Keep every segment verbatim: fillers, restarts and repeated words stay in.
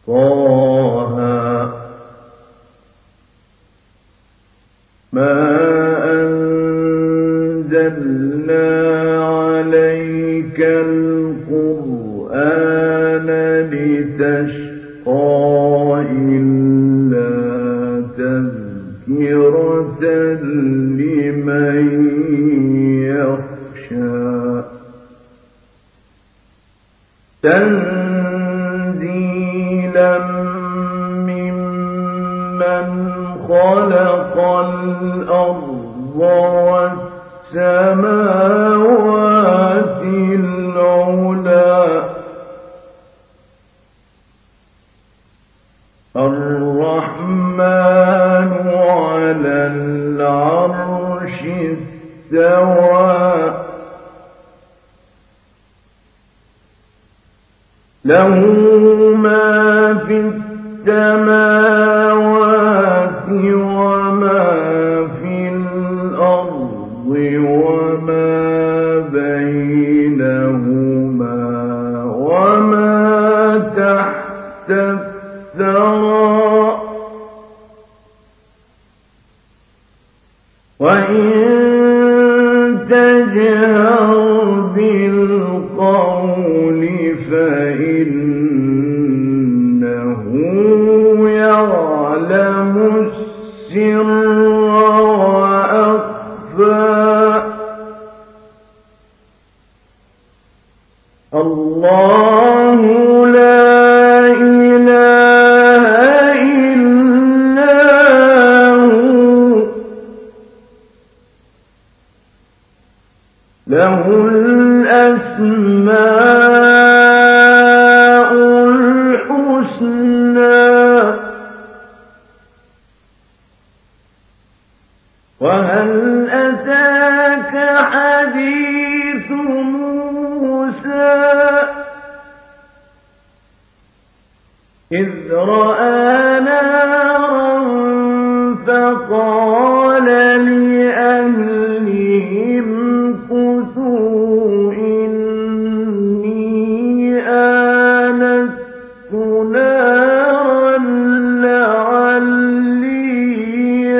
طه ما أنزلنا عليك القرآن لتشقى إلا تذكرة لمن يخشى تنزيلا ممن خلق الأرض والسماوات العلى الرحمن على العرش استوى له ما في السماوات وما في الأرض وما بينهما وما تحت الثرى وإن تجهر بالقول فإنه يعلم السر وأخفى الله لا إله إلا هو له الأسماء الحسنى وهل أتاك حديث موسى إذ رأى نارا فقال لأهلهم كثوا إني آنست نارا لعلي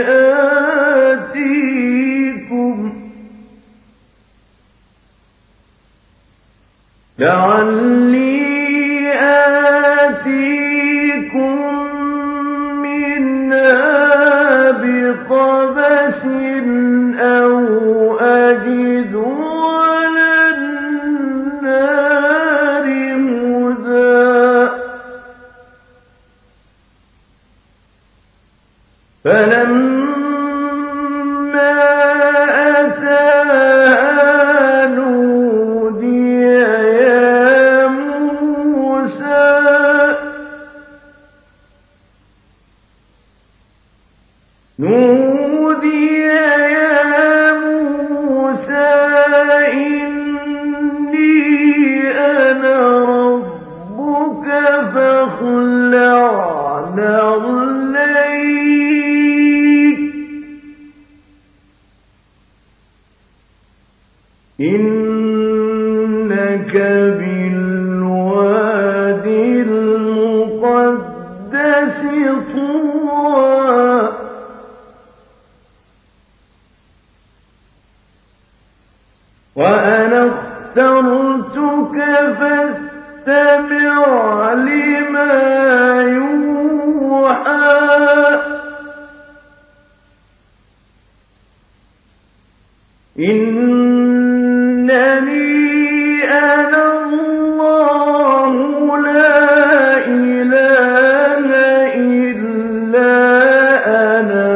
آتيكم لعلي آتيكم منها بقبس أو أجد على النار هدى فلما أتاها نودي يا موسى نودي يا موسى إني أنا ربك فاخلع نعليك إنك بالوادي المقدس طوى وأنا اخترتك فاستمع لما يوحى إنني أنا الله لا إله إلا أنا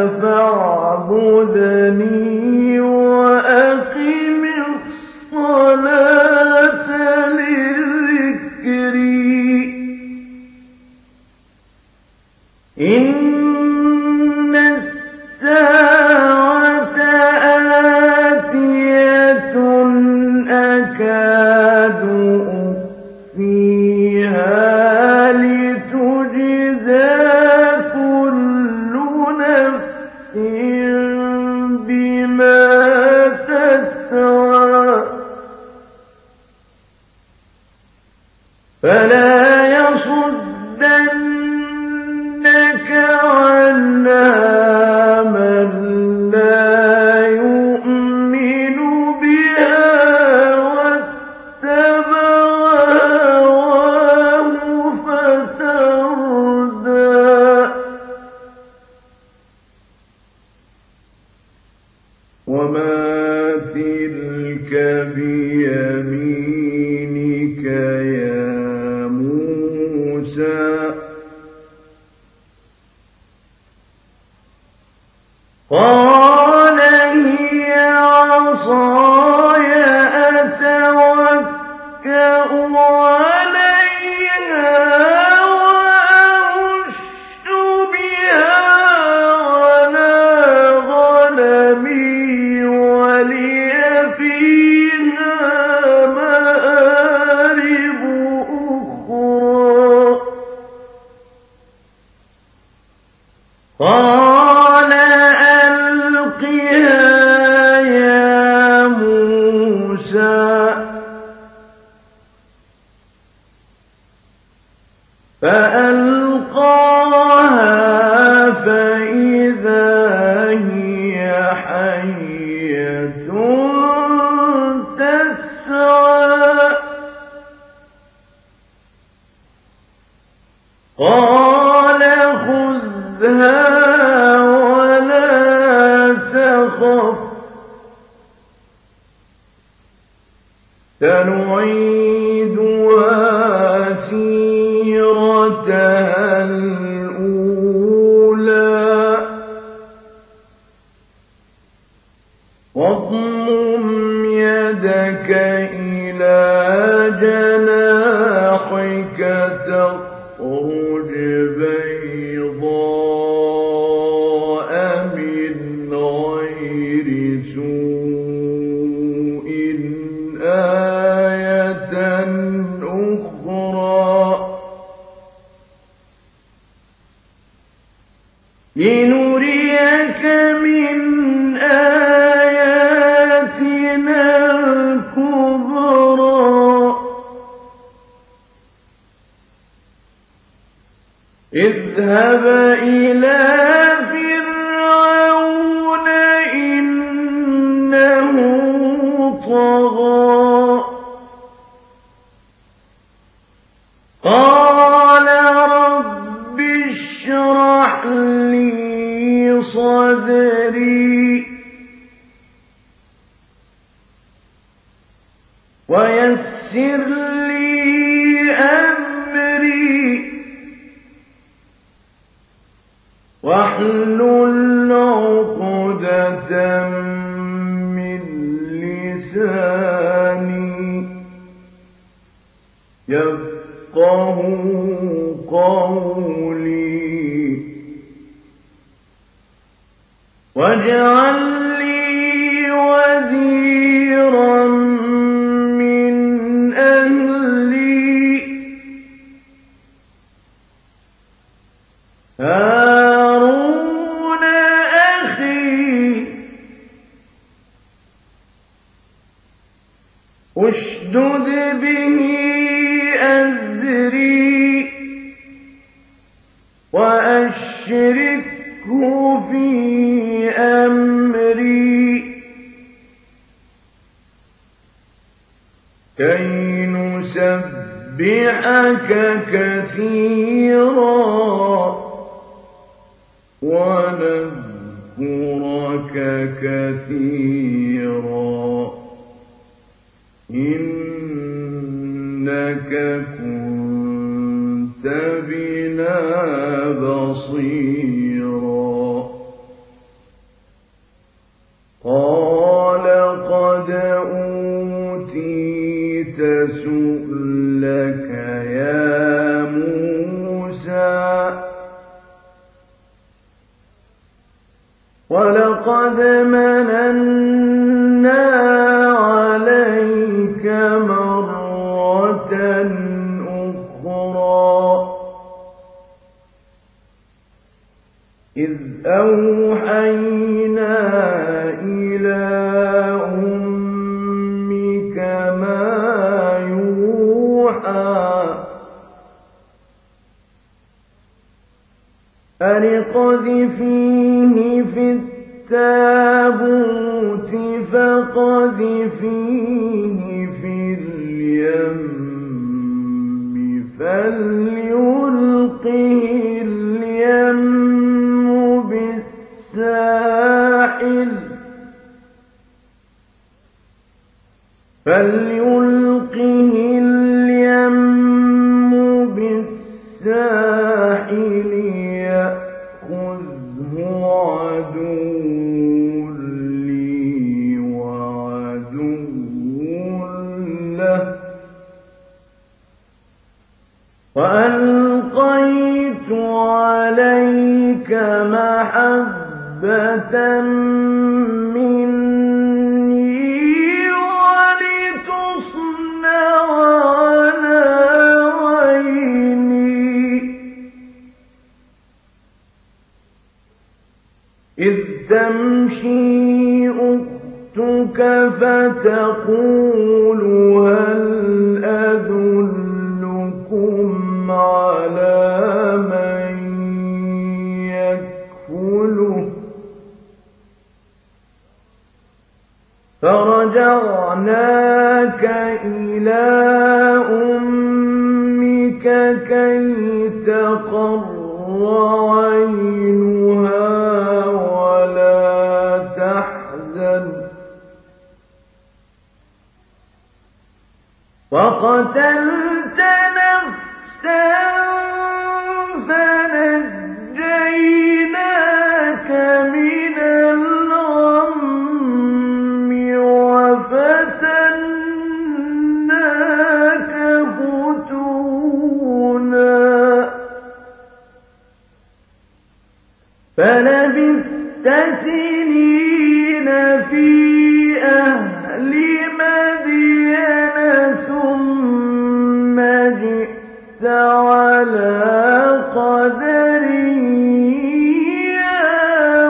فاعبدني وأقم الصلاة لذكري إن الساعة آتية أكاد أخفيها لتجزى كل نفس بما تسعى فلا يصدنك لَنَصُدَّنَّكَ عَنْهَا مَن لَّا يُؤْمِنُ بِهَا وَاتَّبَعَ هَوَاهُ فَتَرْدَىٰ وَمَا تِلْكَ بِيَمِينِكَ يَا مُوسَىٰ قَالَ هِيَ عَصَايَ أَتَوَكَّأُ عَلَيْهَا وَأَهُشُّ بِهَا عَلَىٰ غَنَمِي وَلِيَ فِيهَا مَآرِبُ أُخْرَىٰ قَالَ أَلْقِهَا يَا مُوسَىٰ فَأَلْقَاهَا فَإِذَا هِيَ حَيَّةٌ تَسْعَىٰ قَالَ خُذْهَا وَلَا تَخَفْ سَنُعِيدُهَا سِيرَتَهَا الْأُولَىٰ وَاضْمُمْ يَدَكَ إِلَىٰ جَنَاحِكَ تَخْرُجْ بَيْضَاءَ مِنْ غَيْرِ سُوءٍ آيَةً أُخْرَىٰ لِنُرِيَكَ مِنْ آيَاتِنَا الْكُبْرَى اذْهَبْ إِلَىٰ فِرْعَوْنَ إِنَّهُ طَغَىٰ قَالَ رَبِّ اشْرَحْ لِي صَدْرِي وَيَسِّرْ لِي أَمْرِي وَاحْلُلْ عُقْدَةً مِّن لِّسَانِي يَفْقَهُوا قَوْلِي وَاجْعَل لِّي وَزِيرًا مِّنْ أَهْلِي هَارُونَ أَخِي اشْدُدْ بِهِ أَزْرِي وَأَشْرِكْهُ فِي أَمْرِي كَيْ نُسَبِّحَكَ كَثِيرًا وَنَذْكُرَكَ كَثِيرًا إِنَّكَ كُنتَ بِنَا بَصِيرًا قَالَ قَدْ أُوتِيتَ سُؤْلَكَ يَا مُوسَىٰ وَلَقَدْ مَنَنَّا عَلَيْكَ مَرَّةً أُخْرَىٰ إِذْ أَوْحَيْنَا إِلَىٰ أُمِّكَ مَا يُوحَىٰ أن اقذفيه في التابوت فاقذفيه في اليم فليلقه اليم بالساحل فليلقه اليم بالساحل يأخذه عدو لي وعدو له وألقيت عليك محبة مني ولتصنع على عيني إذ تمشي أختك فتقول هل أدلكم على من يكفله فرجعناك إلى أمك كي تقر عينها ولا تحزن وقتلت نفسا فنجيناك من الغم وفتناك فتونا فلبثت سنين في أهل مدين ثم جئت على قدري يا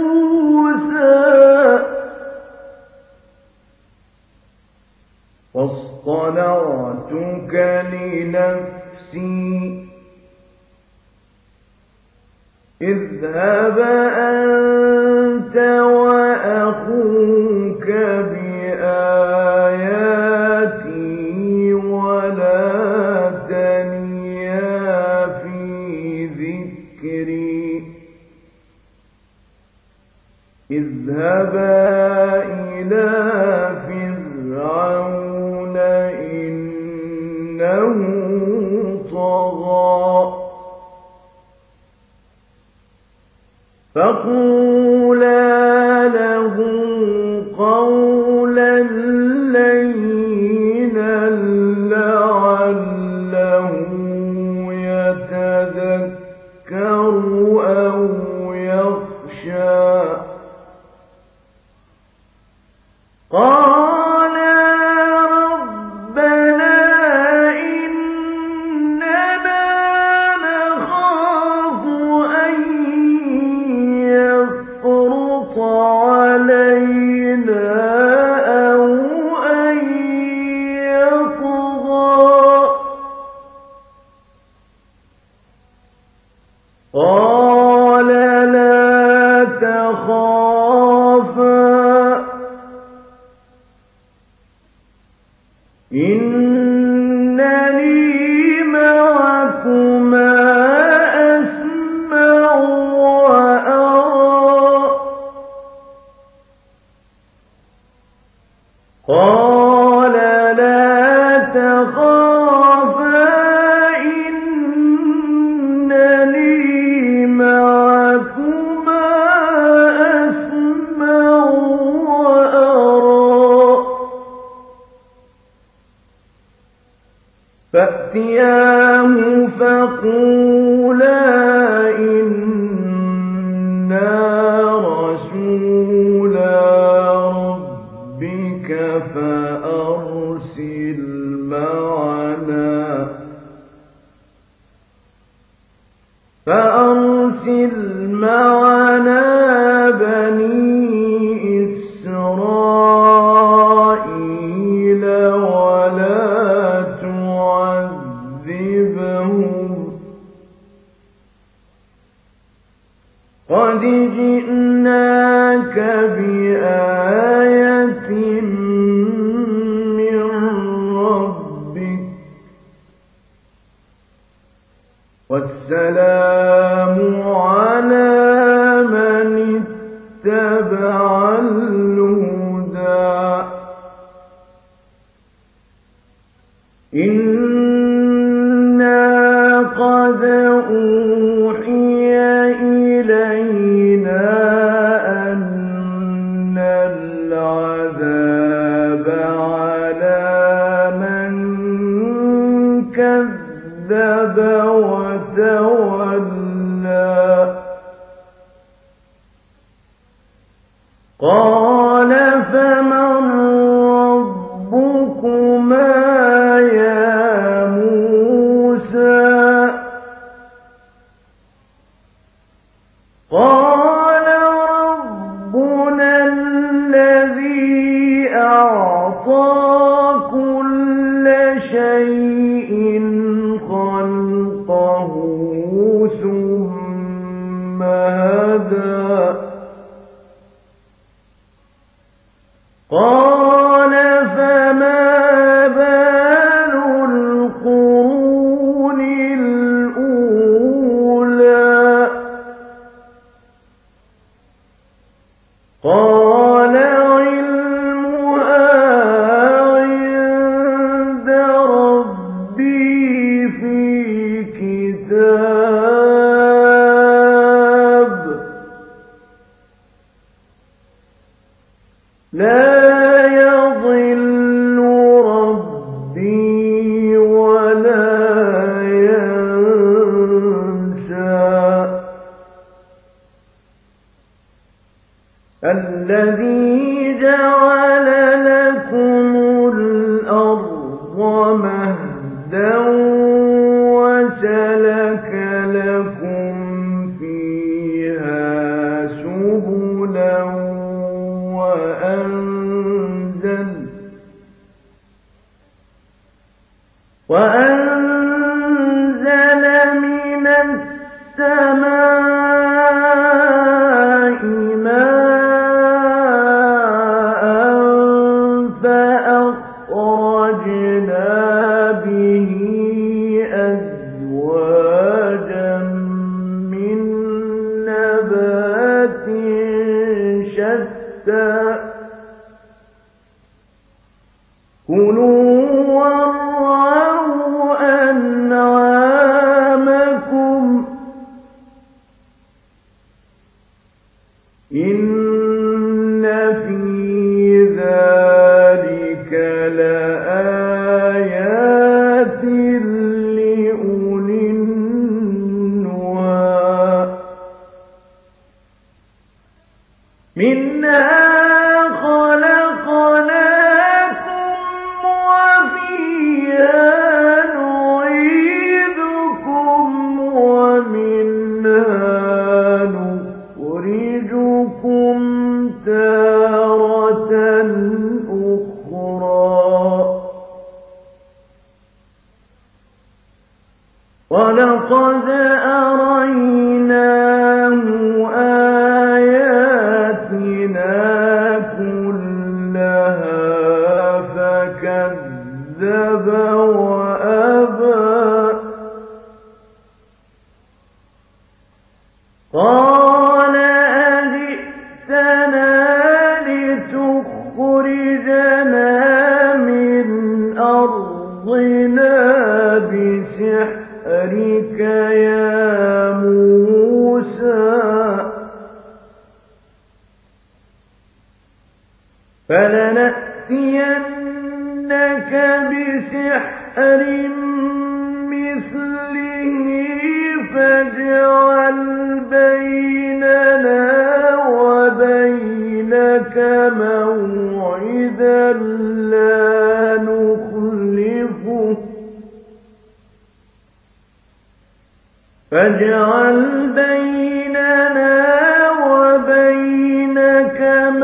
موسى واصطنعتك لنفسي اذهب أنت وأخوك بآياتي ولا تنيا في ذكري اذهبا إلى فرعون إنه طغى فقولا له قولا لينا لعله يتذكر أو يخشى قال ربنا إننا نخاف أن يفرط علينا أو أن يطغى قال لا تخافا إنني معكما أسمع وأرى قال لا تخافا إنني معكما أسمع وأرى فأتياه فقولا إنا رسولا ربك فأرسل معنا فأرسل معنا بني إسرائيل ولا تعذبهم قد جئناك بآية من ربك والسلام على من اتبع الهدى إنا قد أوحي إلينا أن العذاب على من كذب وتولى قال فمن ربكما يا موسى قال ربنا الذي أعطى كل شيء خلقه ثم هدى قال فما بال القرون الأولى قال علمها عند ربي في كتاب لا يضل ربي ولا ينسى الذي جعل لكم الأرض مهدا وسلك لكم فيها سبلا وأنزل وأنزل من السماء ماء فأخرجنا به أزواجا من نبات شتى كلوا وارعوا أنعامكم إن في ذلك لآيات لأولي النهى منها ولقد أريناه آياتنا كلها فكذب وأبى قال أجئتنا لتخرجنا من أرضنا بسحرك يا موسى فلنأتينك بسحر مثله فاجعل بيننا وبينك موعدا لا نخلفه فاجعل بيننا وبينك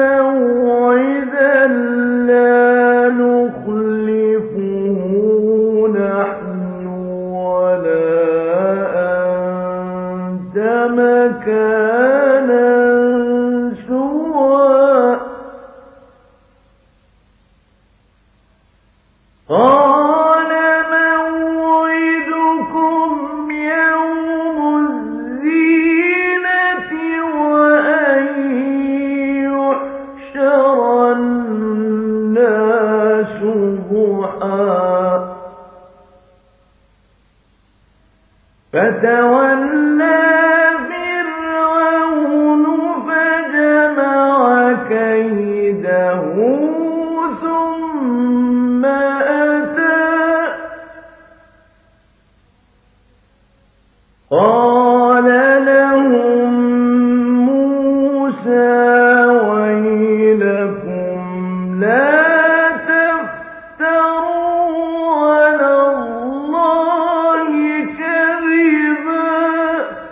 موعدا لا نخلفه نحن ولا أنت مكانا فتولى فرعون فجمع كيده ثم أتى قال لهم موسى ويلكم لا تفتروا على الله كذبا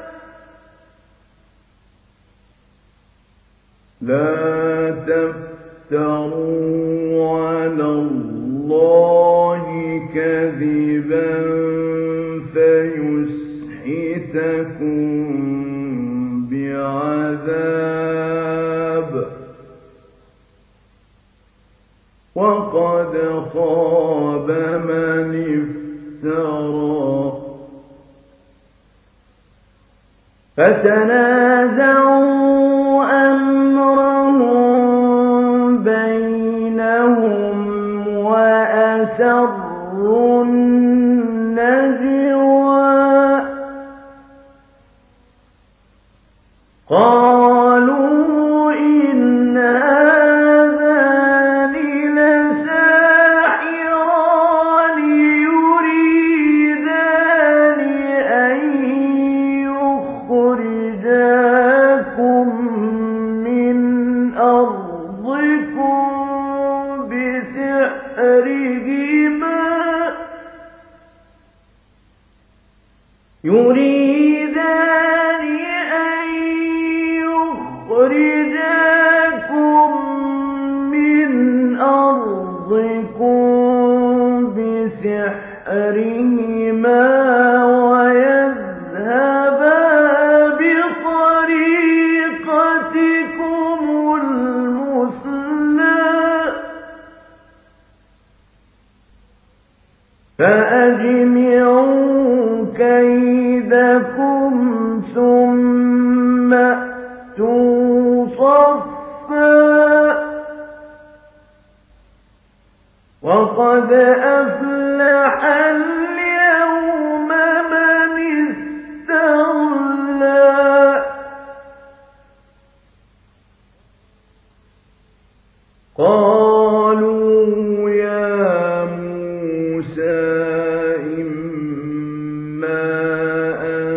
لا تفتروا على الله كذبا فيسحتكم بعذاب وقد خاب من افترى فتنازعوا أمرهم بينهم وأسروا النجوى قالوا إن هذان لساحران يريدان أن يخرجاكم من أرضكم بسحرهما يريدان أن يخرجاكم من أرضكم بسحرهما ويذهبا بطريقتكم المثلى فأجمعوا كيدكم ثم أتوا صفا وقد أفلح اليوم من استعلى قالوا يا موسى إما أن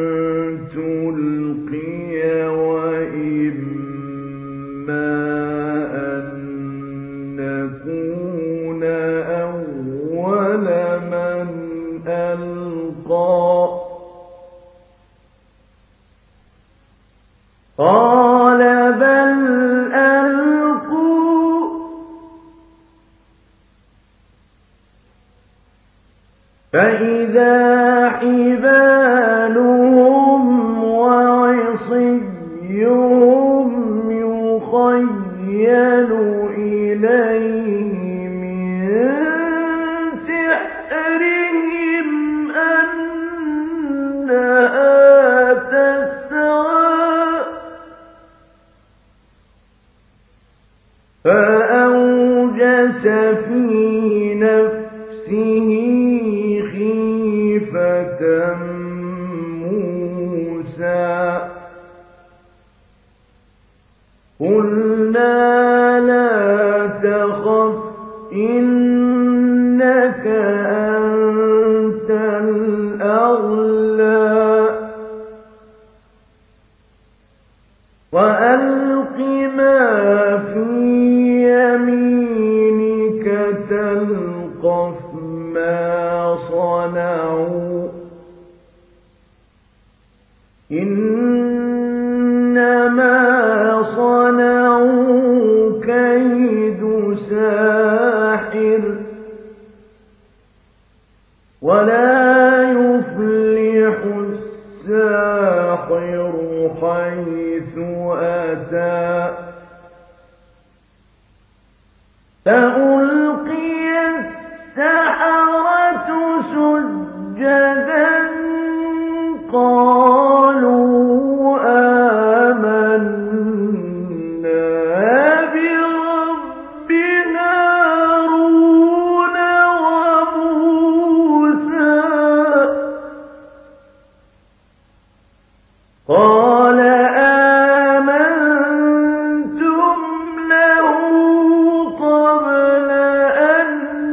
تلقي وإما أن نكون أول من ألقى قال بل ألقوا فإذا حبالهم وعصيهم يخيل إليه من سحرهم أنها تسعى فأوجس في نفسه خيفة موسى قلنا لا تخف إنك أنت الأعلى وألق ما في يمينك تلقف ما صنعوا إنما صنعوا كيد ساحر ولا يفلح الساحر حيث أتى فألقي السحرة سجدا قالوا آمنا برب هارون وموسى قال آمنتم له قبل أن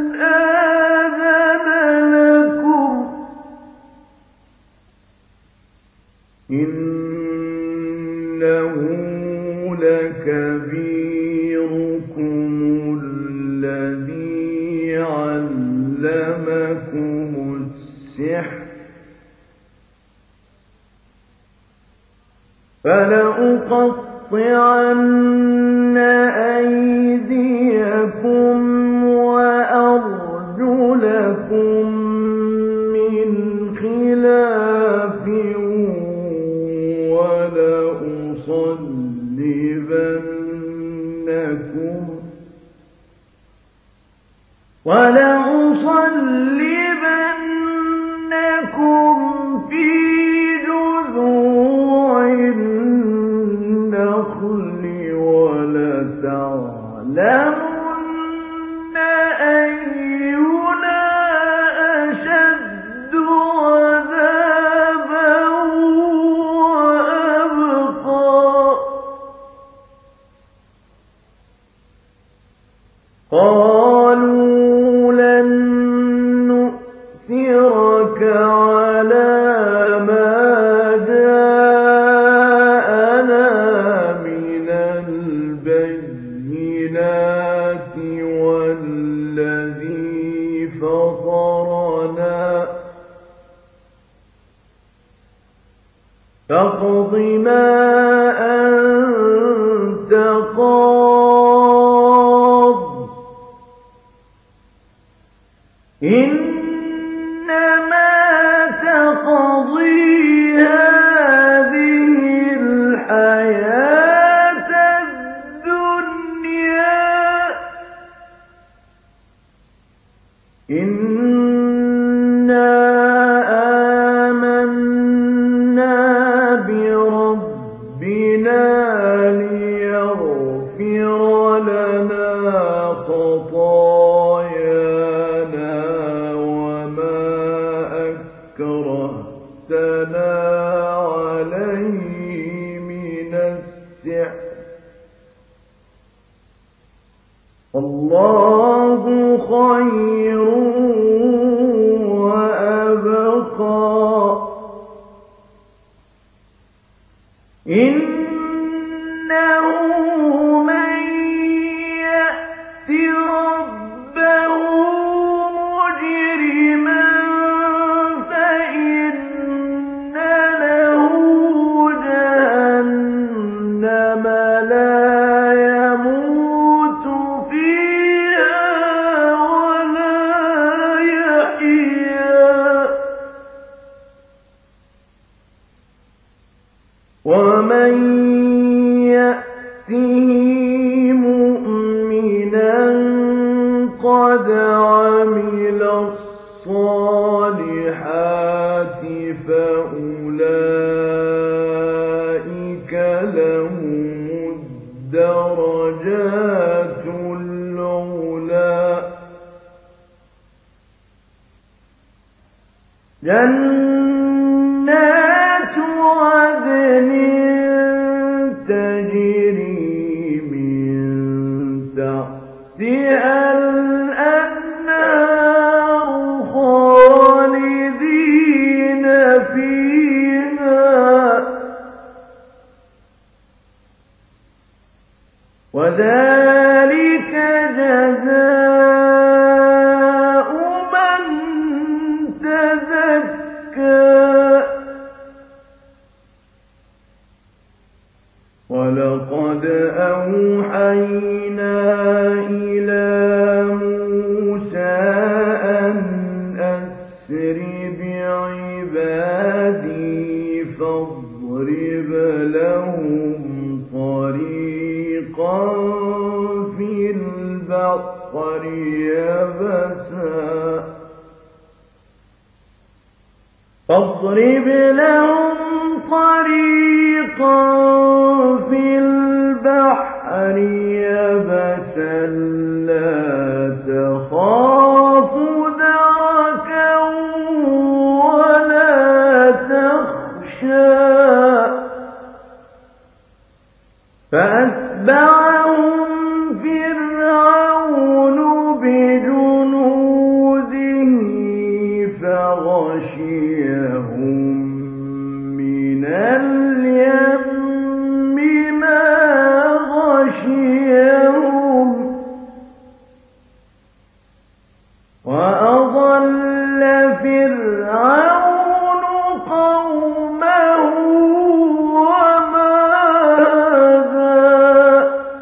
آذن لكم إنه لكبيركم الذي علمكم السحر فلأقطعن أيديكم وأرجلكم من خلاف ولأصلبنكم ولأصلبنكم في جذوع النخل ولتعلمن أينا أشد عذابا وأبقى قالوا لن نؤثرك على ما جاءنا من البينات والذي فطرنا فاقض ما أنت قاض إنما تقضي هذه الحياة الدنيا إنا آمنا بربنا ليغفر لنا خطايانا وما أكرهتنا عليه من السحر الله خير وأبقى إنه من يأت ربه مجرما فإن له جهنم لا يموت فيها ولا يحيا ومن يأته مؤمنا قد عمل الصالحات فأولئك لهم الدرجات العلى جنات عدن تجري من تحتها الأنهار خالدين فيها وذلك جزاء من تزكى ولقد أوحينا إلى موسى أن أسر بعبادي فاضرب لهم طريقا في البحر يبسا فاضرب لهم طريقا في البحر يبسا لا تخاف دركا ولا تخشى فأتبعهم فرعون بجنوده فغشيهم من اليم ما غشيهم وأضل فرعون قومه وما هدى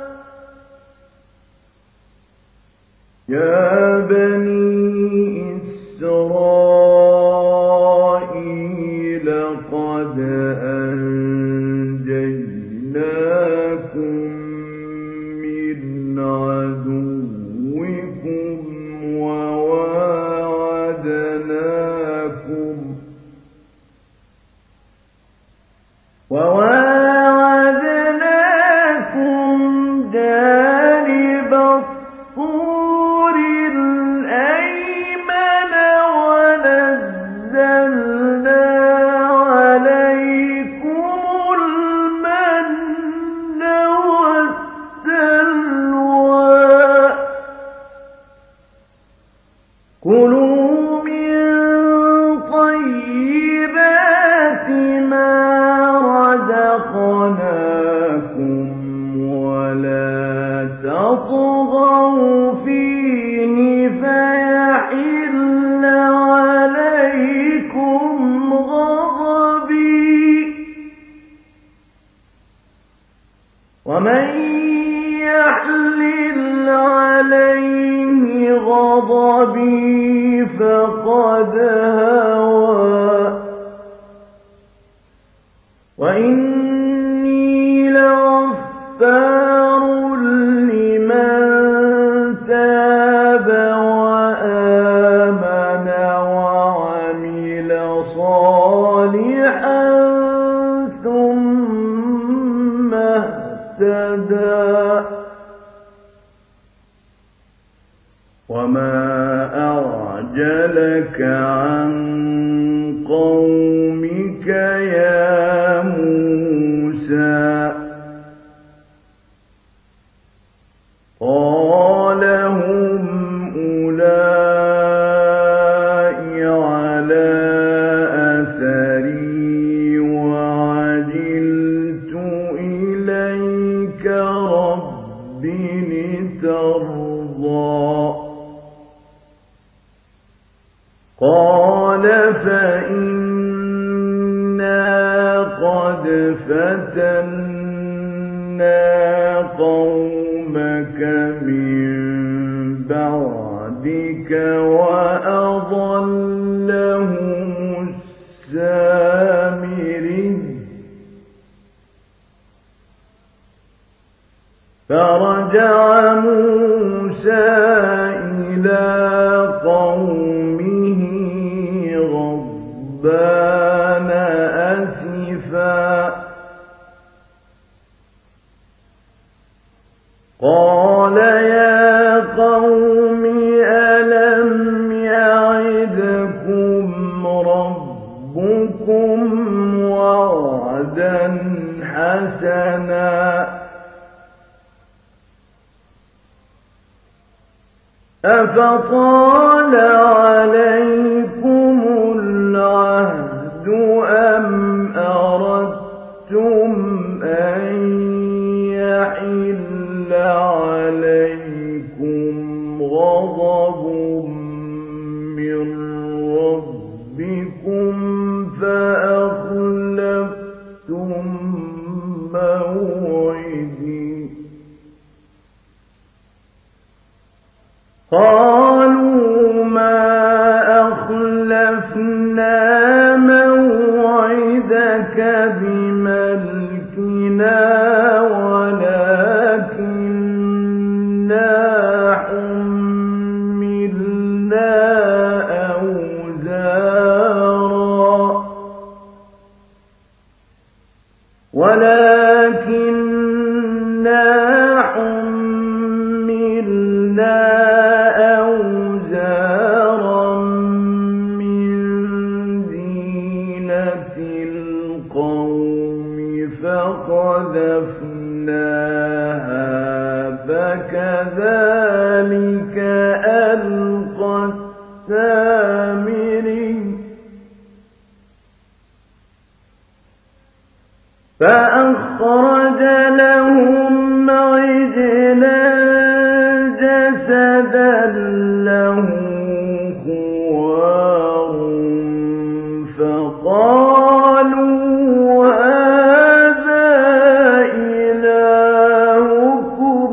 يا بني إسرائيل قد أنجيناكم من عدوكم وواعدناكم وواعدناكم جانب الطور الأيمن ونزلنا عليكم المن والسلوى كلوا من طيبات ما رزقناكم ولا تطغوا فيه فيحل عليكم غضبي ومن يحلل عليه غضبي فقد هوى وإني لغفار لمن تاب وآمن وعمل صالحا ثم اهتدى وما أعجلك عن قومك يا موسى قال هم أولئك على أثري وعجلت إليك رب لترضى قال فإنا قد فتنا قومك من بعدك وأضلهم السامري فرجع موسى إلى قومه غضبان أسفا قال يا قوم ألم يعدكم ربكم وعدا حسنا أفطال عليكم العهد أم أردتم أن يحل عليكم غضب من ربكم فأخلفتم موعدي قالوا ما أخلفنا موعدك بملكنا ولكننا حملنا أوزارا ولكننا حملنا أوزارا من زينة القوم فقذفناها فكذلك ألقى السامري فأخرج لهم عجلا جسدا له خوار فقالوا هذا إلهكم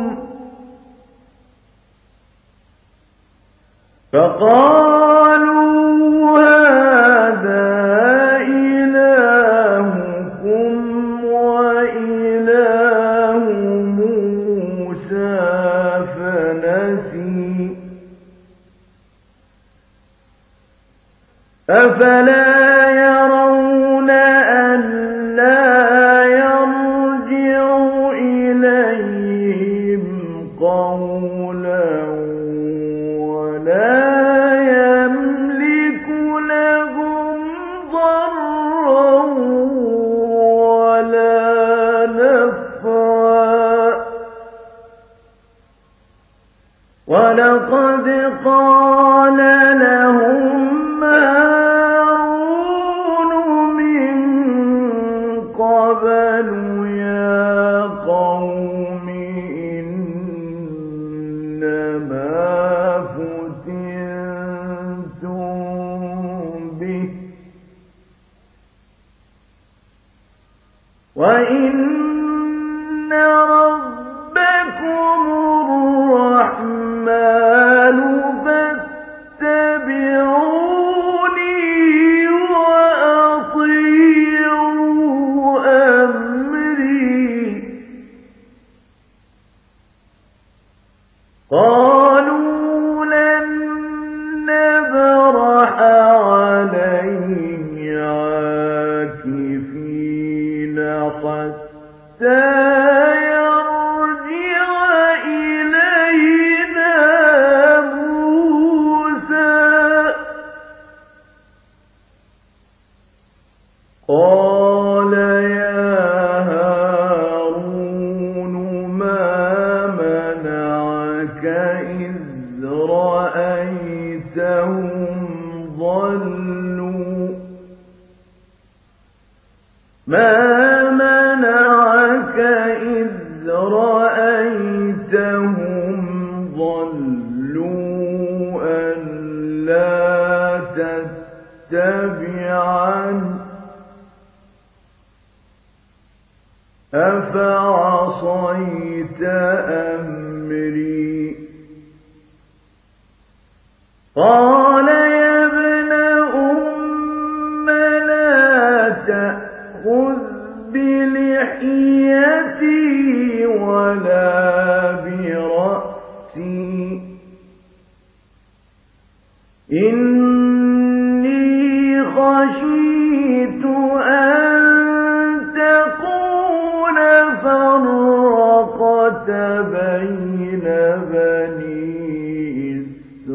فقالوا هذا إلهكم وإله موسى فنسي أفلا يرون ألا يرجع إليهم قولا ولا يملك لهم ضرا ولا نفعا ولقد قال لهم هارون من قبل يا قوم إنما فتنتم به وإن ربكم الرحمن فاتبعوني وأطيعوا أمري قالوا لن نبرح عليه عاكفين حتى يرجع إلينا موسى قال يا هارون ما منعك إذ رأيتهم ضلوا ما منعك إذ رأيتهم ضلوا ألا تتبعن أفعصيت أمري قال يا ابن أم لا تأخذ بلحيتي ولا برأسي إني خشيت أن تقول فرقت بين بني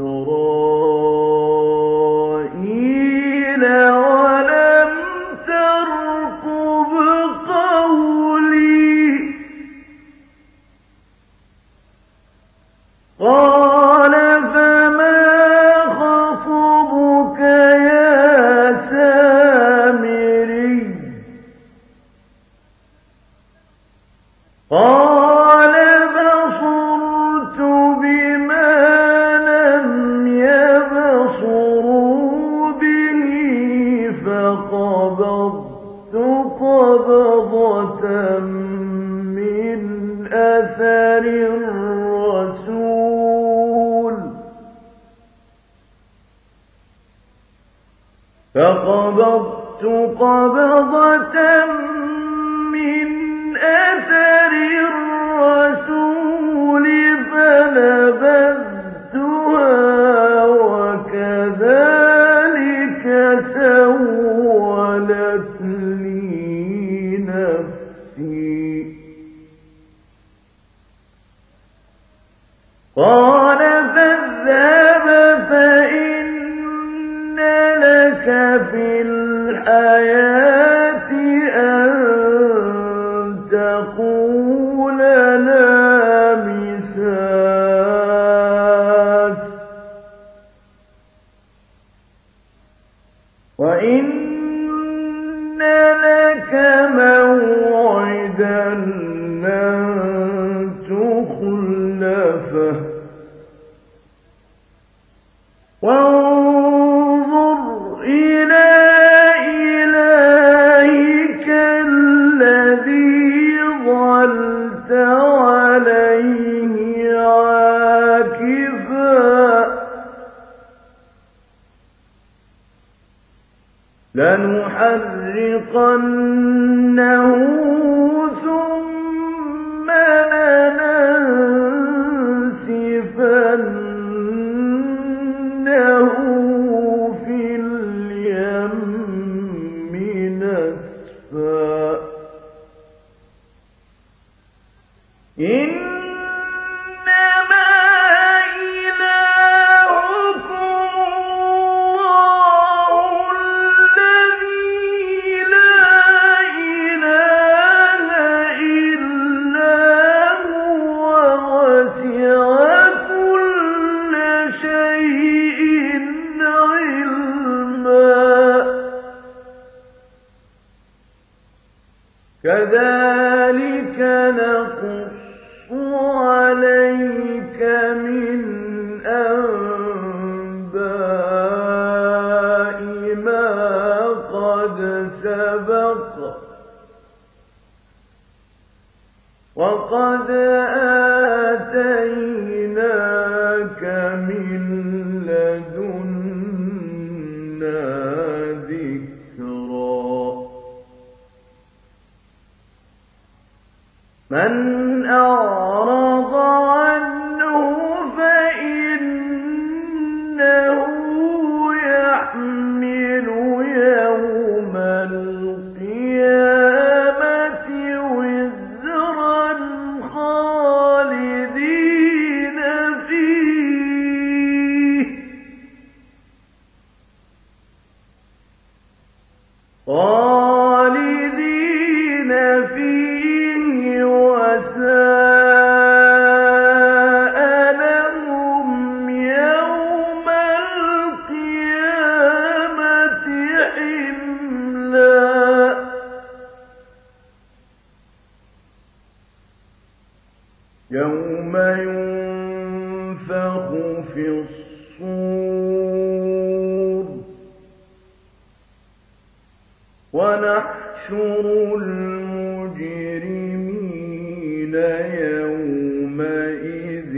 إسرائيل ولم ترقب قولي قال فما خطبك يا سامري قال بصرت بما لم يبصروا به فقبضت قبضة من أثر الرسول فقبضت قبضة من أثر الرسول فنبذتها وكذلك سولت لي نفسي قال فاذهب فإن لك في الحياة لن تخلفه وانظر إلى إلهك الذي ظلت عليه عاكفا لنحرقنه ثم لننسفنه في اليم نسفا إنما إلهكم الله الذي لا إله إلا هو وسع كل شيء علما كذلك نقص عليك من أنباء ما قد سبق وقد آتيناك من لدنا ذكرا من أعرض عنه فإنه يحمل يوم القيامة وزرا خالدين فيه خالدين فيه وساء لهم يوم القيامة حملا يوم ينفخ في الصور ونحشر المجرمين يومئذ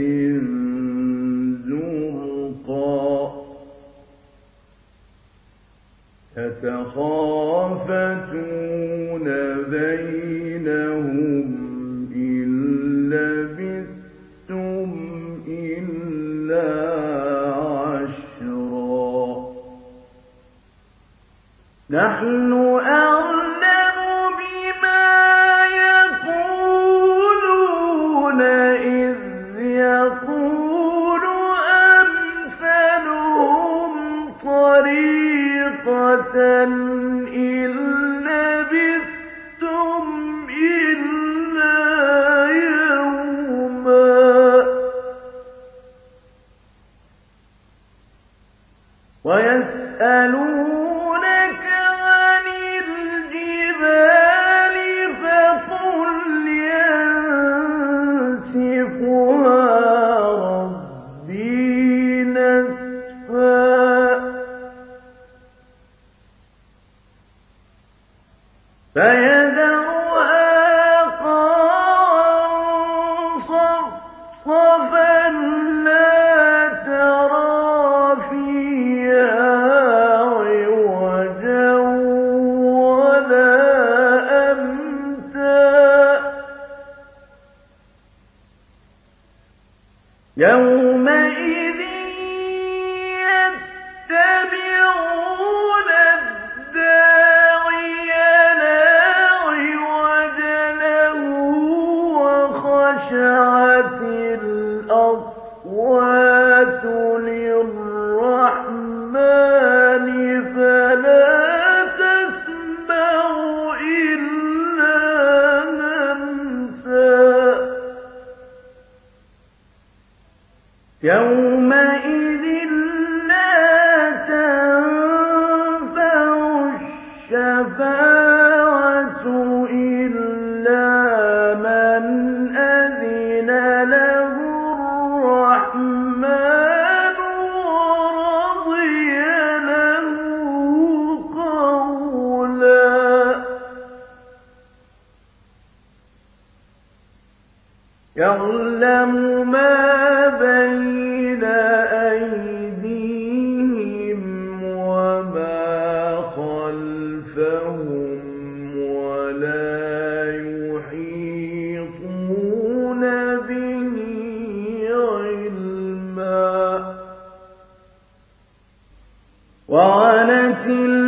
زرقا يتخافتون بينهم إن لبثتم إلا عشرا نحن أعلم بما يقولون إذ يقول أمثلهم طريقة إن لبثتم إلا يوما ويسألونك عن الجبال فقل ينسفها ربي نسفا فيذرها قاعا صفصفا لا ترى فيها عوجا ولا أمتا يومئذ يتبعون الداعي لا عوج له وخشعت الأصوات للرحمن فلا تسمع إلا همسا يومئذ لا تنفع الشفاعة إلا يعلم ما بين أيديهم وما خلفهم ولا يحيطون به علما وعنت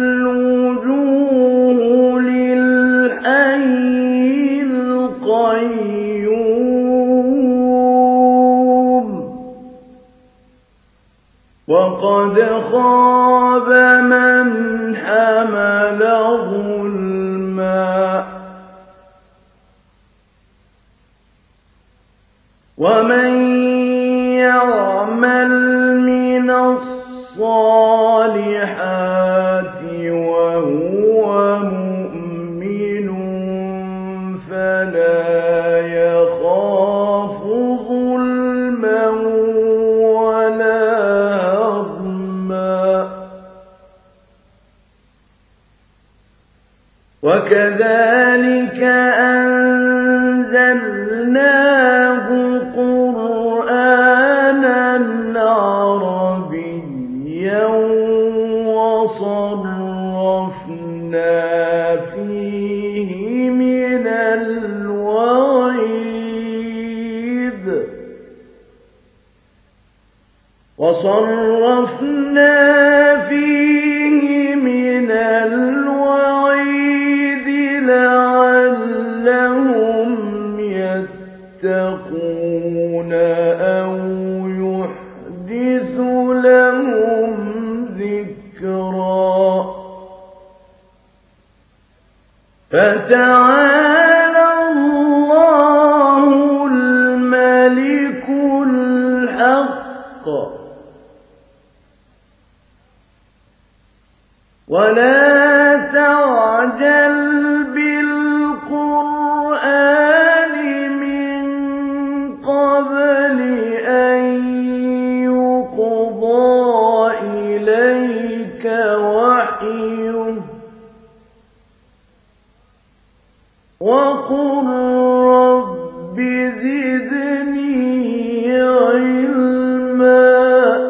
الوجوه للحي القيوم وقد خاب من حمل ظلما ومن يعمل من الصالحات وهو مؤمن فلا يخاف ظلما ولا هضما وكذلك أنزلناه قرآنا عربيا وصرفنا فيه من الوعيد وصرفنا فيه من الوعيد لعلهم يتقون أو يحدث لهم ذكرا فتعالى الله الملك الحق ولا تعجل بالقرآن من قبل أن يقضى إليك وحيه وقل رب زدني علما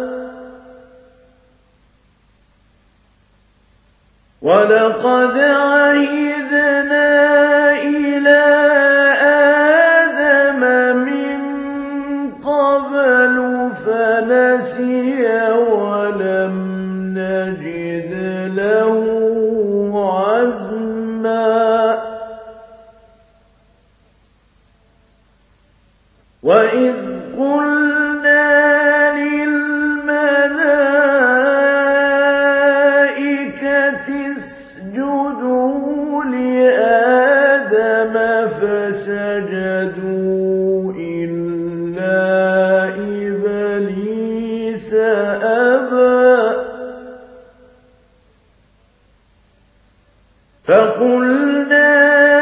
ولقد عهدنا إلى آدم من قبل فنسي ولم نجد له عزما وإذ قلنا للملائكة اسجدوا لآدم فسجدوا إلا إبليس أبى فقلنا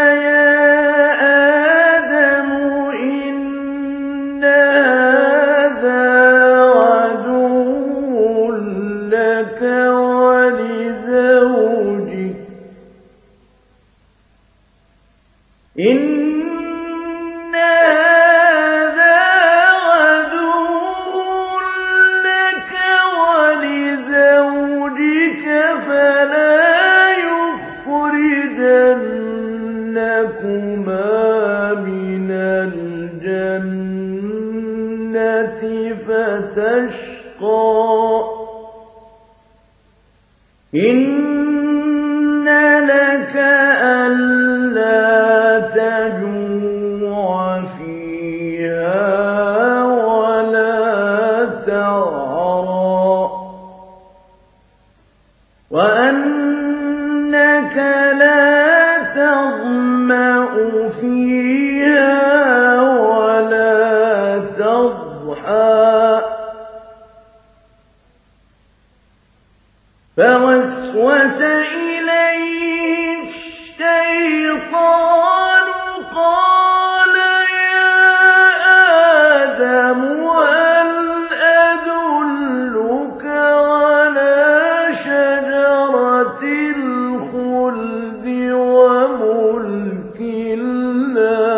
إن هذا عدو لك ولزوجك فلا يخرجنكما من الجنة فتشقى إن لك ألا تجوع فيها ولا تعرى وأنك لا تظمأ فيها ولا تضحى فوسوس إليه الشيطان قال يا آدم هل أدلك على شجرة الخلد وملك لا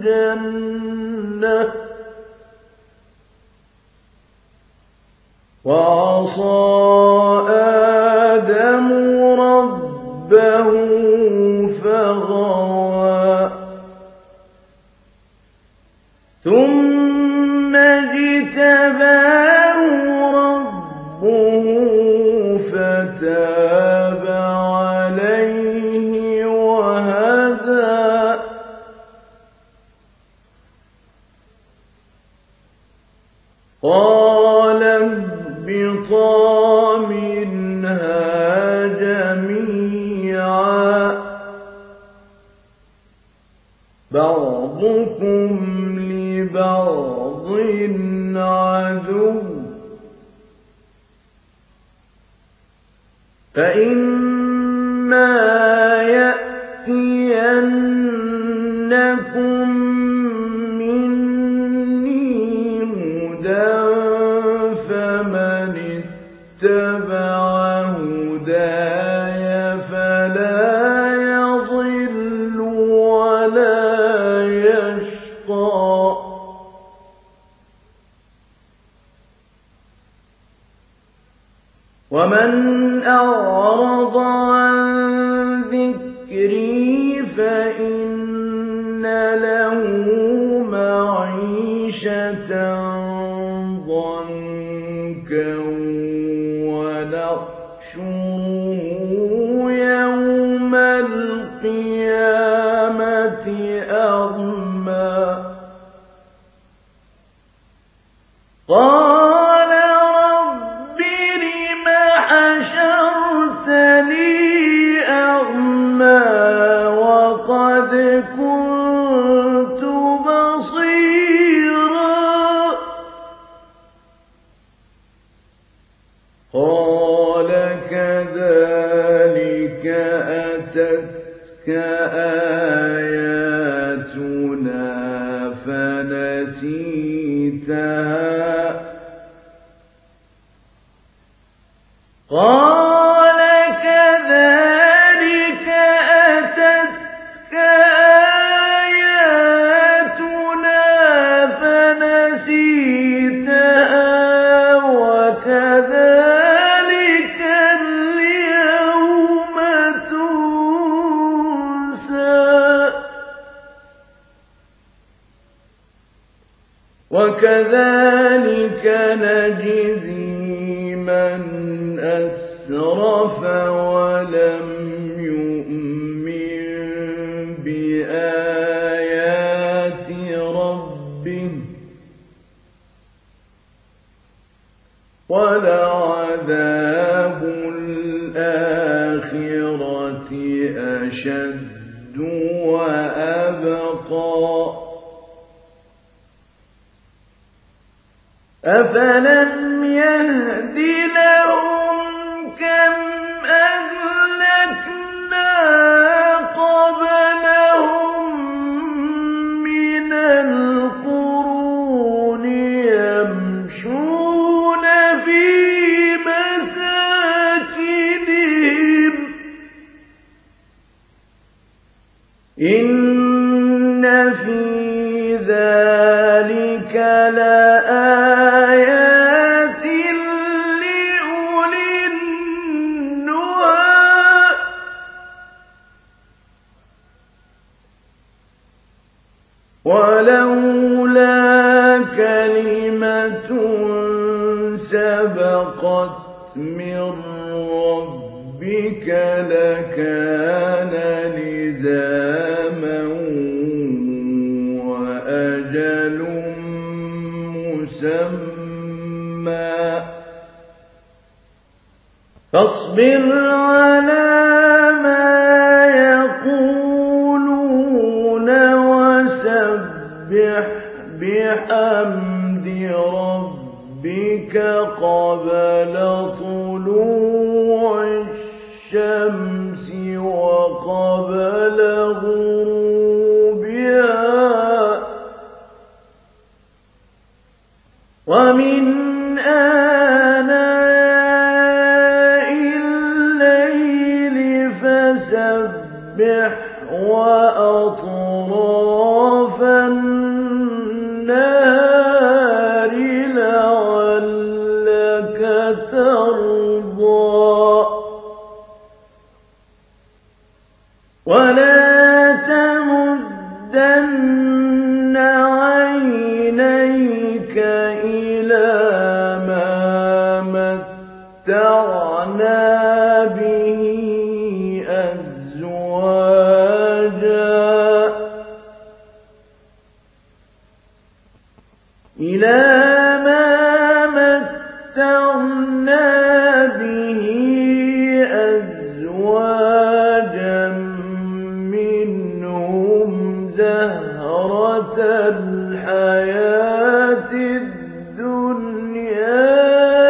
الجنة وعصى آدم ربه فغوى ثم اجتباه ربه فتاب عليه وهدى قال اهبطا منها جميعا بعضكم لبعض عدو فإما يأتينكم مني هدى فمن اتبع هداي فلا يضل ولا يشقى ومن أعرض عن ذكري فإن له معيشة ضنكا ونحشره يوم القيامة أعمى قال رب لم حشرتني أعمى وقد كنت بصيرا قال كذلك أتتك آياتنا فنسيتها قال كذلك أتتك آياتنا فنسيتها وكذلك اليوم تنسى وكذلك نجزي من أسرف ولم يؤمن بآيات ربه ولعذاب الآخرة أشد وأبقى أفلم يهد لهم كم أهلكنا قبلهم من القرون يمشون في مساكنهم إن في ذلك لآيات لأولي النهى ولولا كلمة سبقت من ربك لكان لزاما وأجل مسمى فاصبر على ما يقولون وسبح بحمد ربك قبل طلوع الشمس وقبل غروبها ومن آناء الليل فسبح وأطراف إلى ما متعنا به أزواجا منهم زهرة الحياة الدنيا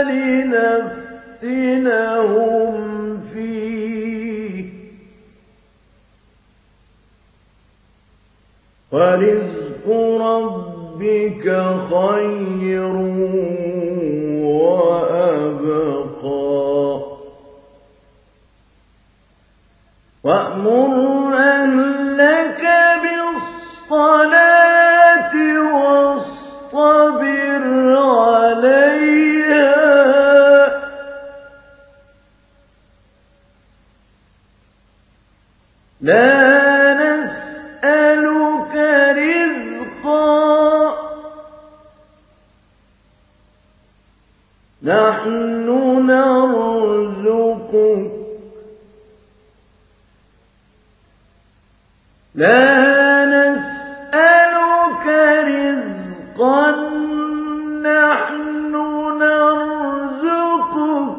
لنفتنهم فيه ورزق ربك خير وأبقى وأمر أهلك بالصلاة واصطبر عليها لا نسألك رزقا نحن نرزقك لا نسألك رزقا نحن نرزقك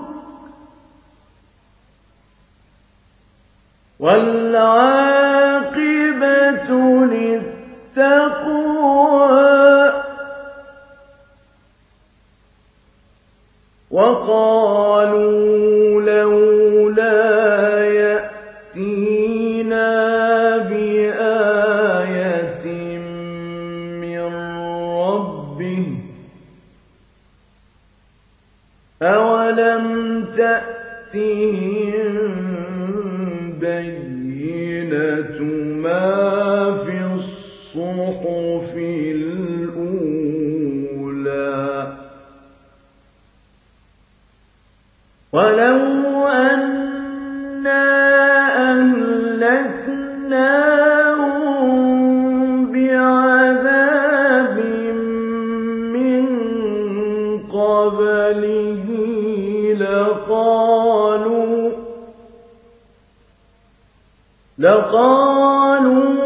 والعاقبة للتقوى وقالوا لولا يأتينا بآية من ربه أولم تأتهم بينة ما في الصحف الأولى ولو أنا أهلكناهم بعذاب من قبله لقالوا لقالوا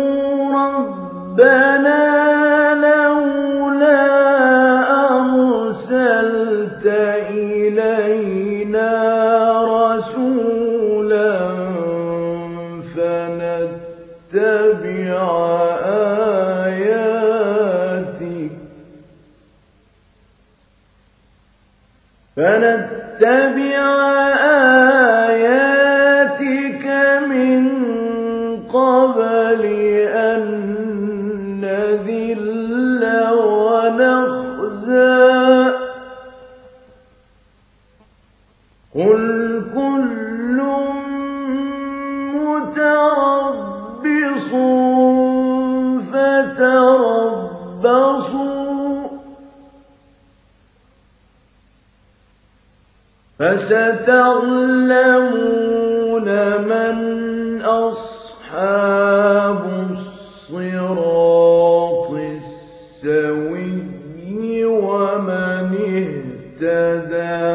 ربنا لولا أرسلت إلينا رسولا فنتبع آياتك فنتبع آياتك من قبل أن نذل ونخزى قل كل متربص فتربصوا فستعلمون من أصحاب الصراط السوي ومن اهتدى